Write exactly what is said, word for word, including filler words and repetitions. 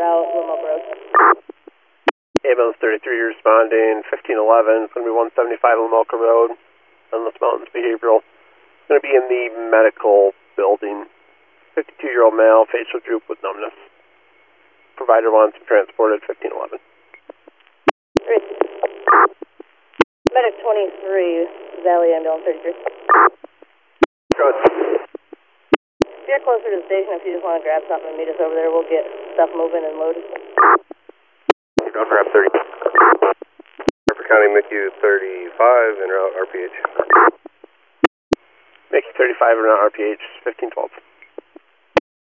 route, Little Milk Road. Ambulance thirty-three responding, fifteen eleven, it's going to be one seventy-five Lamoka Road, Endless Mountains Behavioral. It's going to be in the medical building. fifty-two-year-old male, facial droop with numbness. Provider wants him transported, fifteen eleven. Medic twenty-three, Valley Ambulance thirty-three. Good. If you're closer to the station, if you just want to grab something and meet us over there, we'll get stuff moving and loaded. I'll grab thirty. Harper County, M I C U thirty-five, en route R P H. M I C U thirty-five, en route R P H, fifteen twelve.